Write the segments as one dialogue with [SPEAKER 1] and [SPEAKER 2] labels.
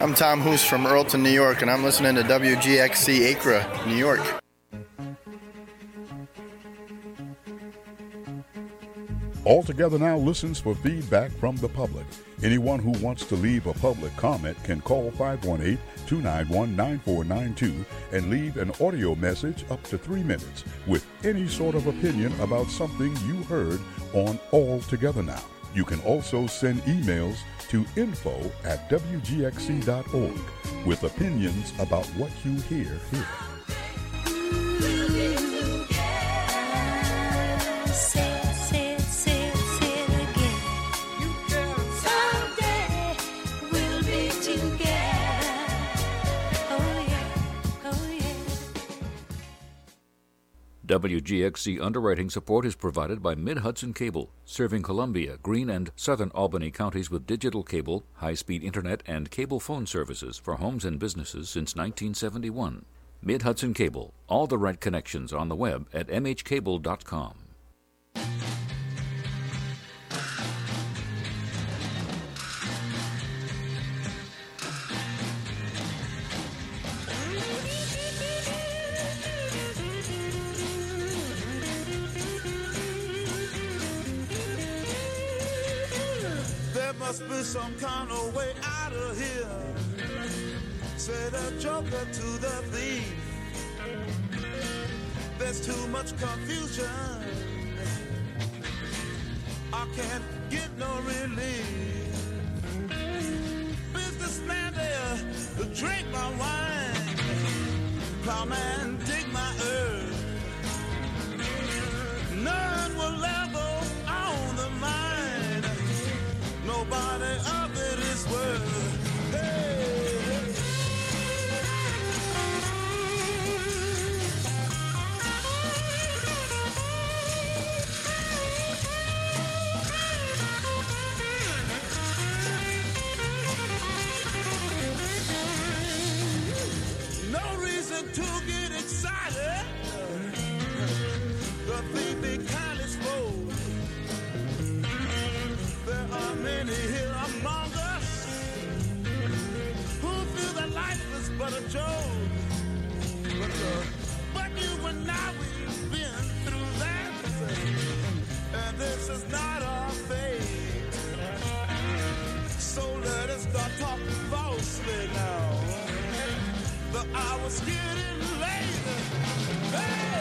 [SPEAKER 1] I'm Tom Hoos from Earlton, New York, and I'm listening to WGXC Acra, New York.
[SPEAKER 2] All Together Now listens for feedback from the public. Anyone who wants to leave a public comment can call 518-291-9492 and leave an audio message up to 3 minutes with any sort of opinion about something you heard on All Together Now. You can also send emails to info@wgxc.org with opinions about what you hear here.
[SPEAKER 3] WGXC underwriting support is provided by Mid-Hudson Cable, serving Columbia, Greene, and southern Albany counties with digital cable, high-speed internet, and cable phone services for homes and businesses since 1971. Mid-Hudson Cable, all the right connections on the web at mhcable.com.
[SPEAKER 4] Must be some kind of way out of here, said the joker to the thief. There's too much confusion, I can't get no relief. Businessman there to drink my wine, plowman dig my earth. None will level on the mine, nobody of it is worth. Hey. No reason to get excited, the thief be kind exposed. There are many here among us who feel that life is but a joke. But you and I, we've been through that, and this is not our fate. So let us start talking falsely now. The hour's getting late. Hey!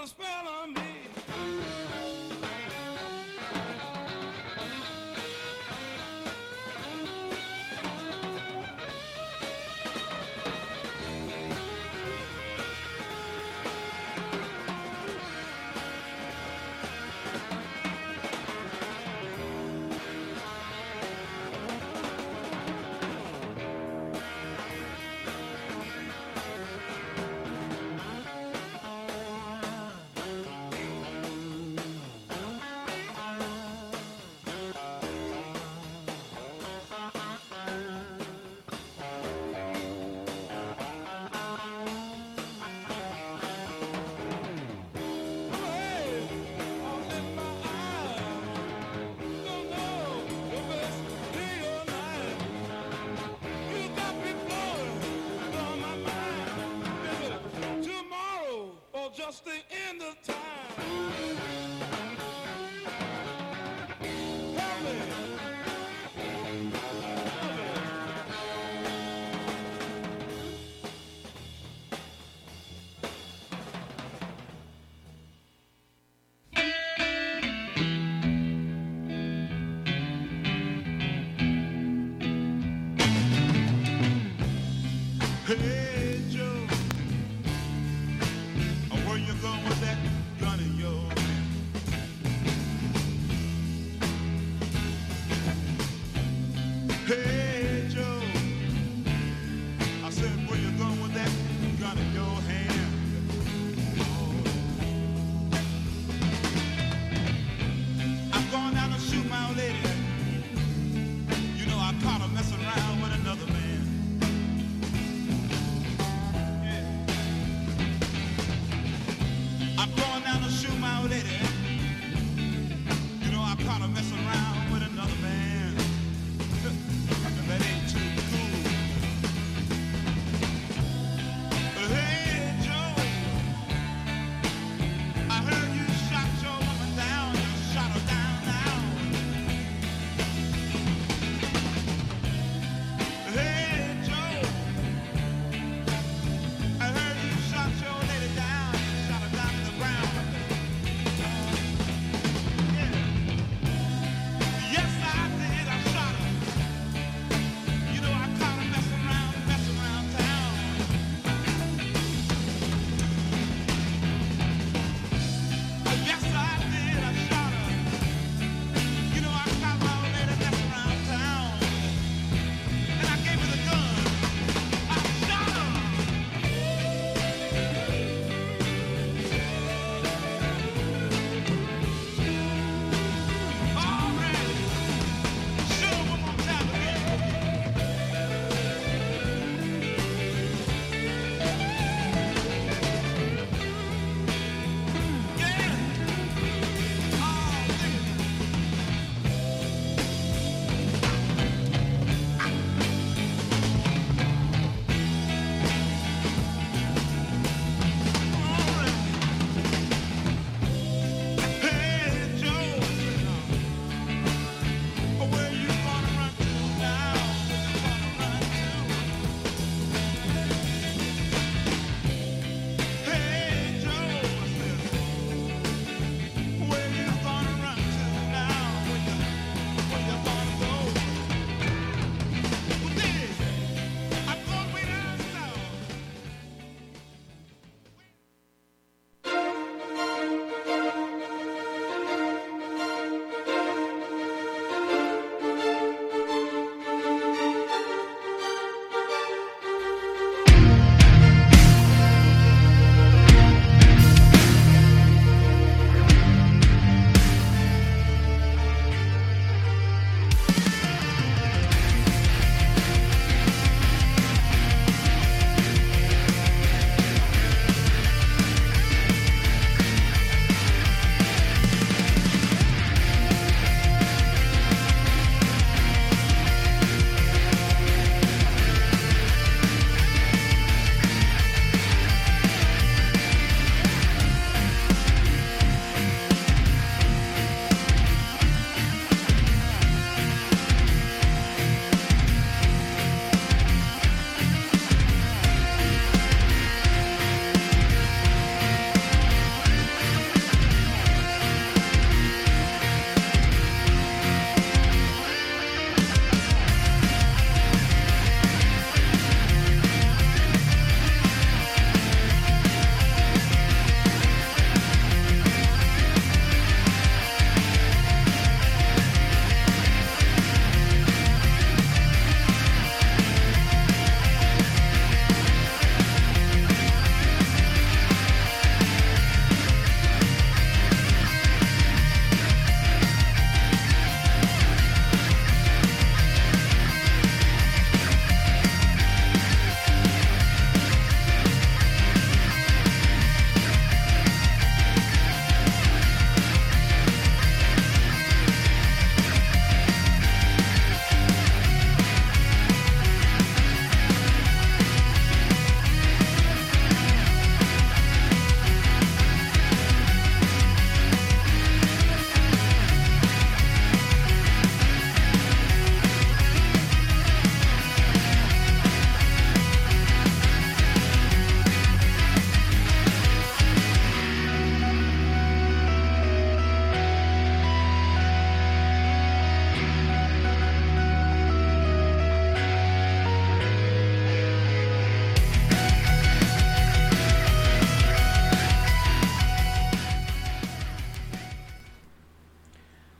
[SPEAKER 4] spell on me. Just the end of time. Help me. Hey Joe, where you going with that gun of yours?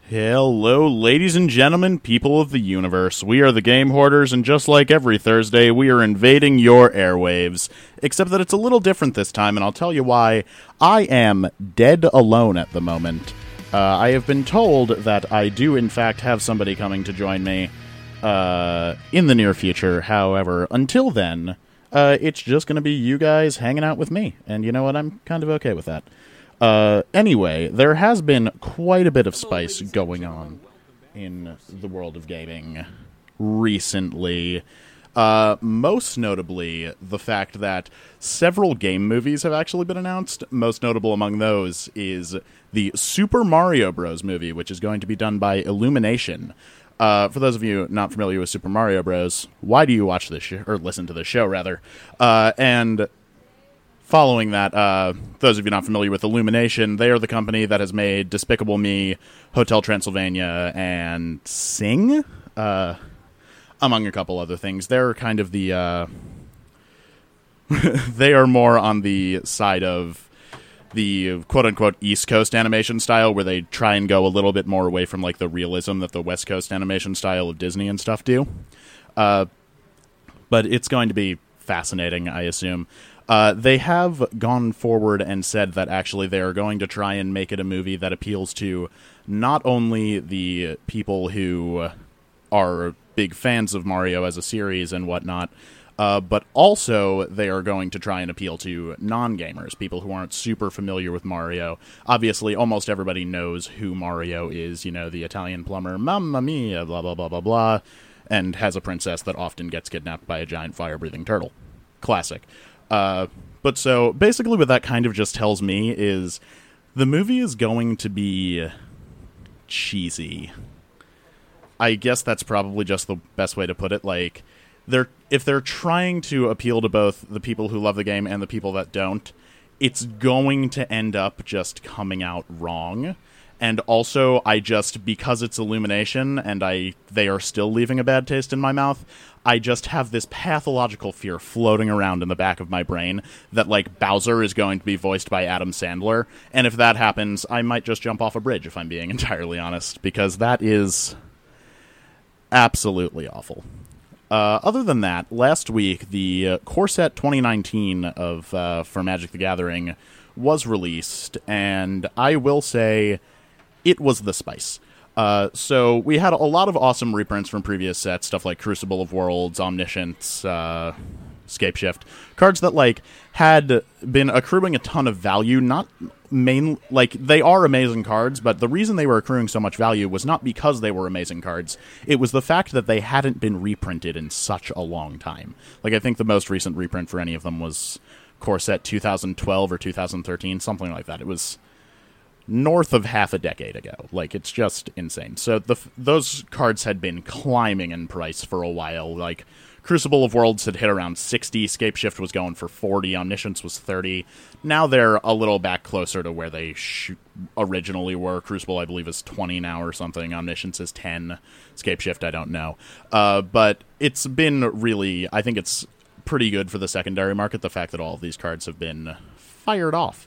[SPEAKER 5] Hello, ladies and gentlemen, people of the universe. We are the Game Hoarders, and just like every Thursday, we are invading your airwaves. Except that it's a little different this time, and I'll tell you why. I am dead alone at the moment. I have been told that I do, in fact, have somebody coming to join me in the near future. However, until then, it's just going to be you guys hanging out with me. And you know what? I'm kind of okay with that. Anyway, there has been quite a bit of spice going on in the world of gaming recently. Most notably, the fact that several game movies have actually been announced. Most notable among those is the Super Mario Bros. Movie, which is going to be done by Illumination. For those of you not familiar with Super Mario Bros., why do you watch this show, or listen to this show, rather? And following that, those of you not familiar with Illumination, they are the company that has made Despicable Me, Hotel Transylvania, and Sing, among a couple other things. They're kind of the, they are more on the side of the quote-unquote East Coast animation style, where they try and go a little bit more away from, like, the realism that the West Coast animation style of Disney and stuff do. But it's going to be fascinating, I assume. They have gone forward and said that actually they are going to try and make it a movie that appeals to not only the people who are big fans of Mario as a series and whatnot, but also they are going to try and appeal to non-gamers, people who aren't super familiar with Mario. Obviously, almost everybody knows who Mario is, you know, the Italian plumber, Mamma Mia, blah, blah, blah, blah, blah, and has a princess that often gets kidnapped by a giant fire-breathing turtle. Classic. But so, basically what that kind of just tells me is the movie is going to be cheesy. I guess that's probably just the best way to put it. Like, if they're trying to appeal to both the people who love the game and the people that don't, it's going to end up just coming out wrong. And also, because it's Illumination, and they are still leaving a bad taste in my mouth, I just have this pathological fear floating around in the back of my brain that, like, Bowser is going to be voiced by Adam Sandler, and if that happens, I might just jump off a bridge, if I'm being entirely honest, because that is absolutely awful. Other than that, last week, the Core Set 2019 for Magic the Gathering was released, and I will say it was the spice. So we had a lot of awesome reprints from previous sets, stuff like Crucible of Worlds, Omniscience, Scapeshift, cards that, like, had been accruing a ton of value, they are amazing cards, but the reason they were accruing so much value was not because they were amazing cards. It was the fact that they hadn't been reprinted in such a long time. Like, I think the most recent reprint for any of them was Core Set 2012 or 2013, something like that. It was north of half a decade ago. Like, it's just insane. So those cards had been climbing in price for a while. Like, Crucible of Worlds had hit around 60, Scapeshift was going for 40, Omniscience was 30. Now they're a little back closer to where they originally were. Crucible, I believe, is 20 now or something. Omniscience is 10. Scapeshift, I don't know. But it's been really, I think it's pretty good for the secondary market, the fact that all of these cards have been fired off.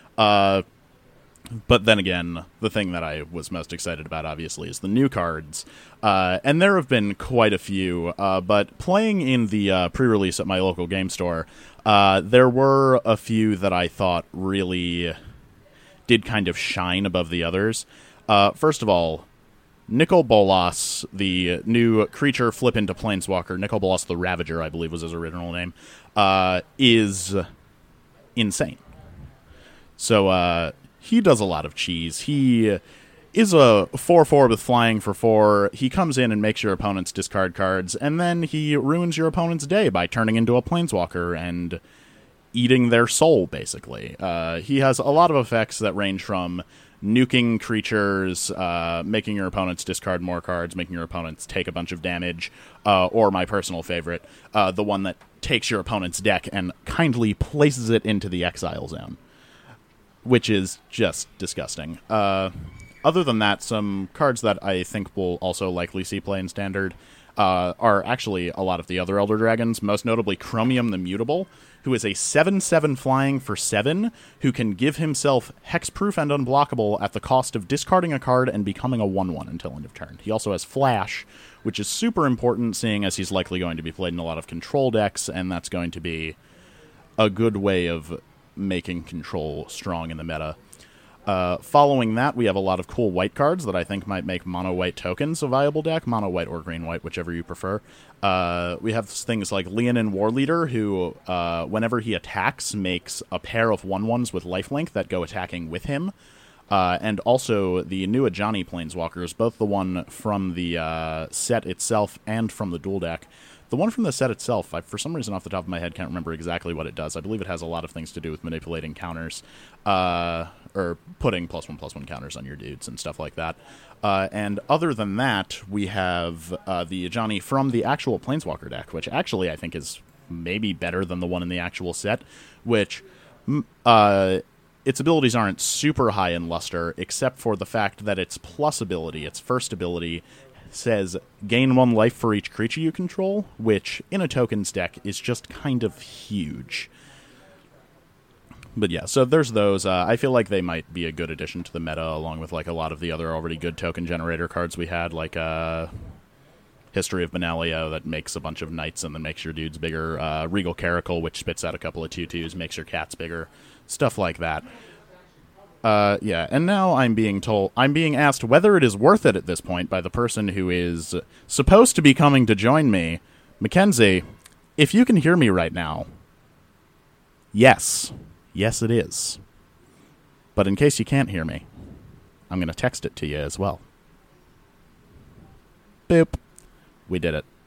[SPEAKER 5] But then again, the thing that I was most excited about, obviously, is the new cards. And there have been quite a few, but playing in the pre-release at my local game store, there were a few that I thought really did kind of shine above the others. First of all, Nicol Bolas, the new creature flip into Planeswalker, Nicol Bolas the Ravager, I believe was his original name, is insane. So, he does a lot of cheese. He is a 4/4 with flying for 4. He comes in and makes your opponents discard cards, and then he ruins your opponent's day by turning into a Planeswalker and eating their soul, basically. He has a lot of effects that range from nuking creatures, making your opponents discard more cards, making your opponents take a bunch of damage, or my personal favorite, the one that takes your opponent's deck and kindly places it into the exile zone, which is just disgusting. Other than that, some cards that I think will also likely see play in Standard are actually a lot of the other Elder Dragons, most notably Chromium the Mutable. who is a 7/7 flying for 7, who can give himself hexproof and unblockable at the cost of discarding a card and becoming a 1/1 until end of turn. He also has Flash, which is super important, seeing as he's likely going to be played in a lot of control decks, and that's going to be a good way of making control strong in the meta. Following that, we have a lot of cool white cards that I think might make mono-white tokens a viable deck. Mono-white or green-white, whichever you prefer. We have things like Leonin Warleader, who, whenever he attacks, makes a pair of 1/1s with lifelink that go attacking with him. And also the new Ajani Planeswalkers, both the one from the set itself and from the dual deck. The one from the set itself, I, for some reason off the top of my head, can't remember exactly what it does. I believe it has a lot of things to do with manipulating counters, or putting +1/+1 counters on your dudes and stuff like that. And other than that, we have the Ajani from the actual Planeswalker deck, which actually I think is maybe better than the one in the actual set, which its abilities aren't super high in luster, except for the fact that its plus ability, its first ability, says gain 1 life for each creature you control, which in a tokens deck is just kind of huge. But yeah, so there's those. I feel like they might be a good addition to the meta, along with like a lot of the other already good token generator cards we had, like History of Benalia that makes a bunch of knights and then makes your dudes bigger. Regal Caracal, which spits out a couple of 2/2s, makes your cats bigger. Stuff like that. Yeah, and now I'm being asked whether it is worth it at this point by the person who is supposed to be coming to join me. Mackenzie, if you can hear me right now, yes. Yes, it is. But in case you can't hear me, I'm going to text it to you as well. Boop. We did it.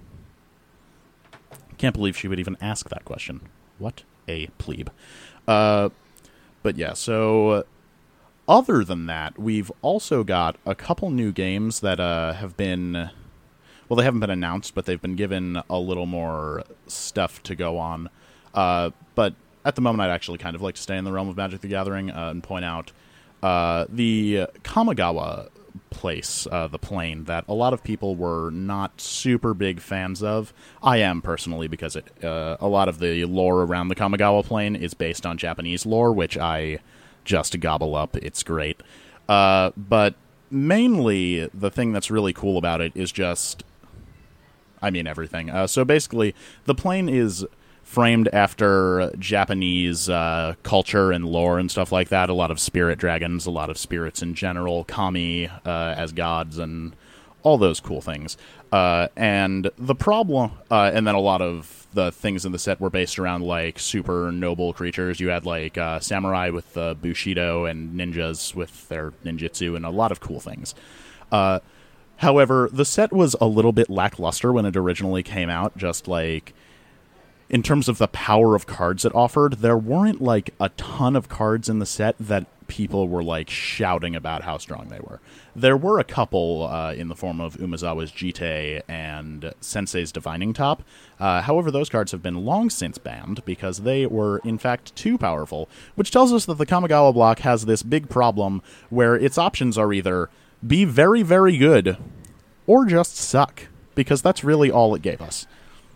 [SPEAKER 5] Can't believe she would even ask that question. What a plebe. But yeah, so other than that, we've also got a couple new games that have been, well, they haven't been announced, but they've been given a little more stuff to go on. But at the moment, I'd actually kind of like to stay in the realm of Magic the Gathering and point out the Kamigawa place, the plane, that a lot of people were not super big fans of. I am personally, because a lot of the lore around the Kamigawa plane is based on Japanese lore, which I just gobble up. It's great. But mainly, the thing that's really cool about it is just, I mean, everything. So basically, the plane is framed after Japanese culture and lore and stuff like that. A lot of spirit dragons, a lot of spirits in general, kami as gods, and all those cool things. And the problem, and then a lot of the things in the set were based around like super noble creatures. You had like samurai with bushido and ninjas with their ninjutsu and a lot of cool things. However, the set was a little bit lackluster when it originally came out, just like in terms of the power of cards it offered. There weren't like a ton of cards in the set that people were like shouting about how strong they were. There were a couple in the form of Umezawa's Jite and Sensei's Divining Top. However, those cards have been long since banned because they were in fact too powerful, which tells us that the Kamigawa block has this big problem where its options are either be very, very good or just suck, because that's really all it gave us.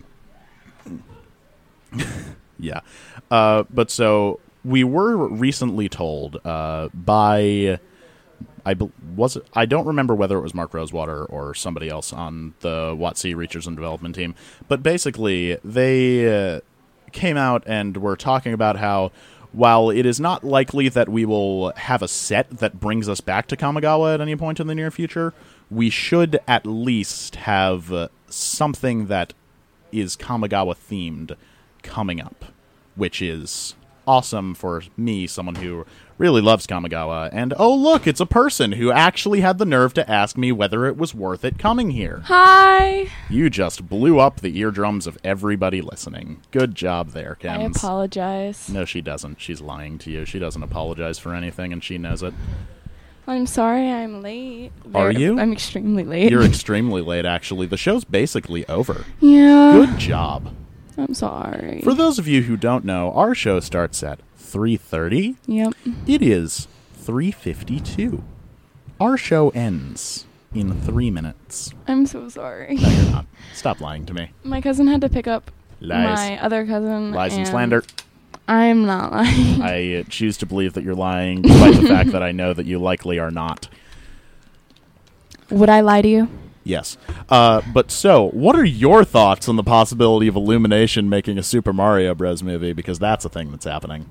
[SPEAKER 5] Yeah. But so we were recently told by, I don't remember whether it was Mark Rosewater or somebody else on the WotC Research and Development team, but basically they came out and were talking about how while it is not likely that we will have a set that brings us back to Kamigawa at any point in the near future, we should at least have something that is Kamigawa themed coming up, which is awesome for me, someone who really loves Kamigawa. And oh look, it's a person who actually had the nerve to ask me whether it was worth it coming here.
[SPEAKER 6] Hi.
[SPEAKER 5] You just blew up the eardrums of everybody listening. Good job there, Kens.
[SPEAKER 6] I apologize.
[SPEAKER 5] No, she doesn't. She's lying to you. She doesn't apologize for anything, and she knows it.
[SPEAKER 6] I'm sorry I'm late.
[SPEAKER 5] Are you?
[SPEAKER 6] I'm extremely late.
[SPEAKER 5] You're extremely late, actually. The show's basically over.
[SPEAKER 6] Yeah.
[SPEAKER 5] Good job.
[SPEAKER 6] I'm sorry.
[SPEAKER 5] For those of you who don't know, our show starts at 3:30.
[SPEAKER 6] Yep.
[SPEAKER 5] It is 3:52. Our show ends in 3 minutes.
[SPEAKER 6] I'm so sorry.
[SPEAKER 5] No, you're not. Stop lying to me.
[SPEAKER 6] My cousin had to pick up
[SPEAKER 5] Lies.
[SPEAKER 6] my other cousin.
[SPEAKER 5] Lies and slander.
[SPEAKER 6] I'm not lying.
[SPEAKER 5] I choose to believe that you're lying, despite the fact that I know that you likely are not.
[SPEAKER 6] Would I lie to you?
[SPEAKER 5] Yes. But so, what are your thoughts on the possibility of Illumination making a Super Mario Bros. Movie? Because that's a thing that's happening.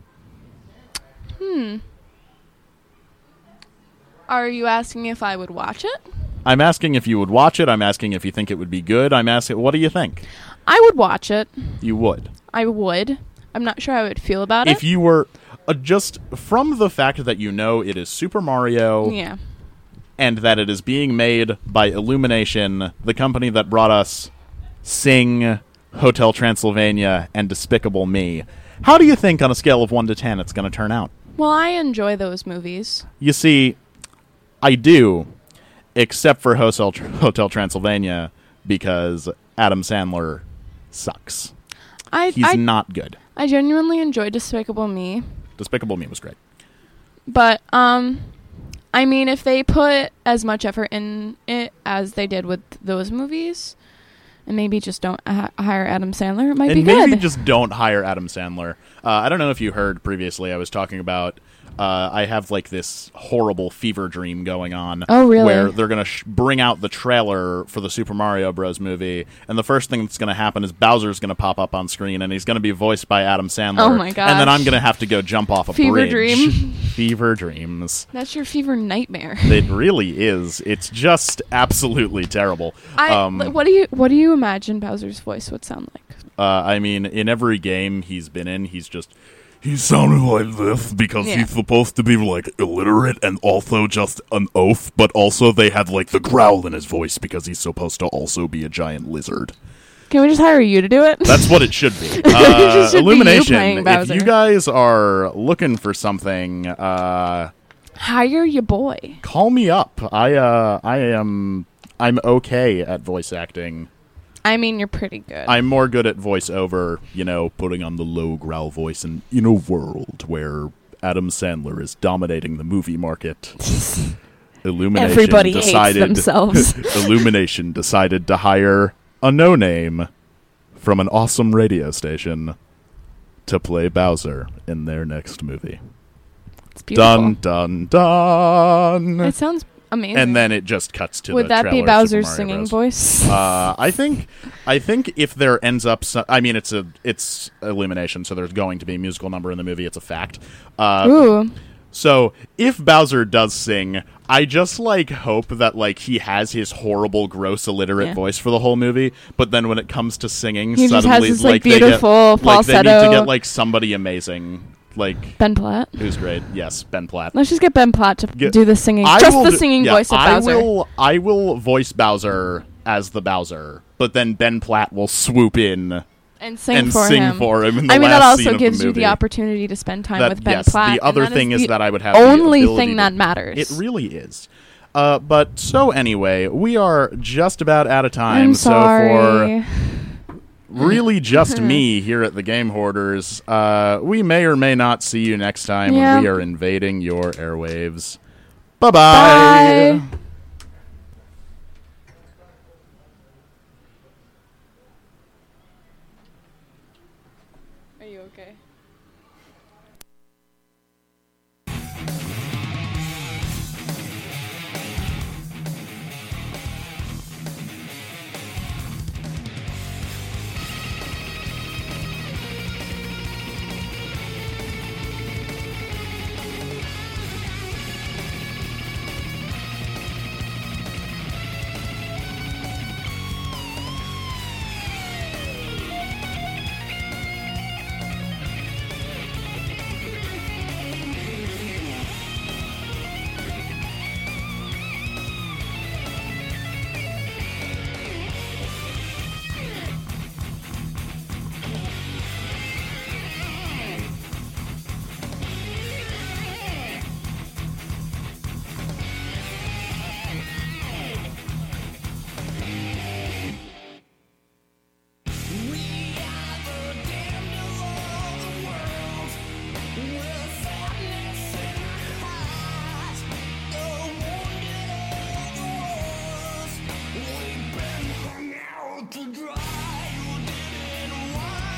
[SPEAKER 6] Are you asking if I would watch it?
[SPEAKER 5] I'm asking if you would watch it. I'm asking if you think it would be good. I'm asking, what do you think?
[SPEAKER 6] I would watch it.
[SPEAKER 5] You would.
[SPEAKER 6] I would. I'm not sure how I would feel about it.
[SPEAKER 5] If you were just from the fact that you know it is Super Mario
[SPEAKER 6] Yeah.
[SPEAKER 5] and that it is being made by Illumination, the company that brought us Sing, Hotel Transylvania, and Despicable Me, how do you think on a scale of 1 to 10 it's going to turn out?
[SPEAKER 6] Well, I enjoy those movies.
[SPEAKER 5] You see, I do, except for Hotel Transylvania, because Adam Sandler sucks. He's not good.
[SPEAKER 6] I genuinely enjoyed Despicable Me.
[SPEAKER 5] Despicable Me was great.
[SPEAKER 6] But, I mean, if they put as much effort in it as they did with those movies, and maybe just don't hire Adam Sandler, it might be good.
[SPEAKER 5] And maybe just don't hire Adam Sandler. I don't know if you heard previously, I was talking about I have like this horrible fever dream going on.
[SPEAKER 6] Oh, really?
[SPEAKER 5] Where they're going to bring out the trailer for the Super Mario Bros. Movie, and the first thing that's going to happen is Bowser's going to pop up on screen, and he's going to be voiced by Adam Sandler.
[SPEAKER 6] Oh, my gosh.
[SPEAKER 5] And then I'm going to have to go jump off a
[SPEAKER 6] Fever
[SPEAKER 5] bridge.
[SPEAKER 6] dream.
[SPEAKER 5] Fever dreams.
[SPEAKER 6] That's your fever nightmare.
[SPEAKER 5] It really is. It's just absolutely terrible.
[SPEAKER 6] What do you imagine Bowser's voice would sound like?
[SPEAKER 5] I mean, in every game he's been in, he sounded like this because he's supposed to be, like, illiterate and also just an oaf, but also they had, like, the growl in his voice because he's supposed to also be a giant lizard.
[SPEAKER 6] Can we just hire you to do it?
[SPEAKER 5] That's what it should be.
[SPEAKER 6] It should
[SPEAKER 5] Illumination,
[SPEAKER 6] be you playing
[SPEAKER 5] if
[SPEAKER 6] Bowser.
[SPEAKER 5] you guys are looking for something,
[SPEAKER 6] Hire your boy.
[SPEAKER 5] call me up. I'm okay at voice acting.
[SPEAKER 6] I mean, you're pretty good.
[SPEAKER 5] I'm more good at voiceover, putting on the low growl voice, and in a world where Adam Sandler is dominating the movie market, Illumination
[SPEAKER 6] Everybody hates
[SPEAKER 5] decided
[SPEAKER 6] themselves.
[SPEAKER 5] Illumination decided to hire a no-name from an awesome radio station to play Bowser in their next movie.
[SPEAKER 6] It's beautiful.
[SPEAKER 5] Dun dun dun.
[SPEAKER 6] It sounds amazing.
[SPEAKER 5] And then it just cuts to
[SPEAKER 6] Would
[SPEAKER 5] the
[SPEAKER 6] that
[SPEAKER 5] trailer
[SPEAKER 6] be
[SPEAKER 5] of
[SPEAKER 6] Bowser's
[SPEAKER 5] Super Mario
[SPEAKER 6] singing
[SPEAKER 5] Bros.
[SPEAKER 6] voice?
[SPEAKER 5] I think if there ends up, it's Illumination, so there's going to be a musical number in the movie. It's a fact.
[SPEAKER 6] Ooh.
[SPEAKER 5] So if Bowser does sing, I just hope that he has his horrible, gross, illiterate voice for the whole movie. But then when it comes to singing,
[SPEAKER 6] He just
[SPEAKER 5] suddenly
[SPEAKER 6] has this,
[SPEAKER 5] they
[SPEAKER 6] beautiful
[SPEAKER 5] get,
[SPEAKER 6] falsetto.
[SPEAKER 5] they need to get somebody amazing,
[SPEAKER 6] Ben Platt.
[SPEAKER 5] who's great. Yes, Ben Platt.
[SPEAKER 6] Let's just get Ben Platt to do the singing.
[SPEAKER 5] I
[SPEAKER 6] Just
[SPEAKER 5] will
[SPEAKER 6] the
[SPEAKER 5] do-
[SPEAKER 6] singing
[SPEAKER 5] yeah,
[SPEAKER 6] voice of Bowser.
[SPEAKER 5] I will voice Bowser as the Bowser, but then Ben Platt will swoop in
[SPEAKER 6] And sing
[SPEAKER 5] and
[SPEAKER 6] for
[SPEAKER 5] sing
[SPEAKER 6] him.
[SPEAKER 5] for him in the
[SPEAKER 6] I mean,
[SPEAKER 5] last
[SPEAKER 6] that
[SPEAKER 5] scene
[SPEAKER 6] also
[SPEAKER 5] of
[SPEAKER 6] gives
[SPEAKER 5] the
[SPEAKER 6] you
[SPEAKER 5] movie.
[SPEAKER 6] the opportunity to spend time with Ben
[SPEAKER 5] yes,
[SPEAKER 6] Platt.
[SPEAKER 5] the other
[SPEAKER 6] and that
[SPEAKER 5] thing is
[SPEAKER 6] the
[SPEAKER 5] that I would have the
[SPEAKER 6] only
[SPEAKER 5] ability
[SPEAKER 6] thing
[SPEAKER 5] to-
[SPEAKER 6] that matters.
[SPEAKER 5] It really is. But so anyway, we are just about out of time.
[SPEAKER 6] I'm
[SPEAKER 5] So
[SPEAKER 6] sorry.
[SPEAKER 5] for really just me here at the Game Hoarders, we may or may not see you next time when we are invading your airwaves. Bye-bye.
[SPEAKER 6] Bye. Are you okay?
[SPEAKER 4] To dry, you didn't want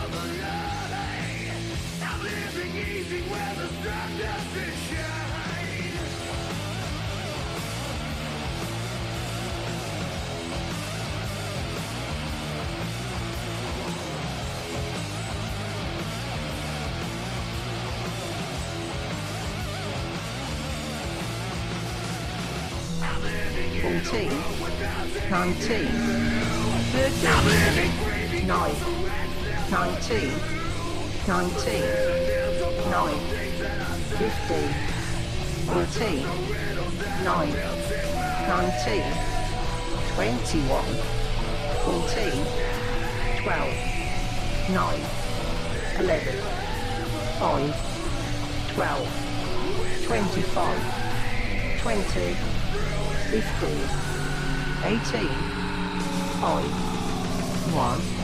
[SPEAKER 7] 14, 19, 13, 9, 19, 19, 9, 15, 14, 9, 19, 21, 14, 12, 9, 11, 5, 12, 25, 20, 15, 18, 5, 1,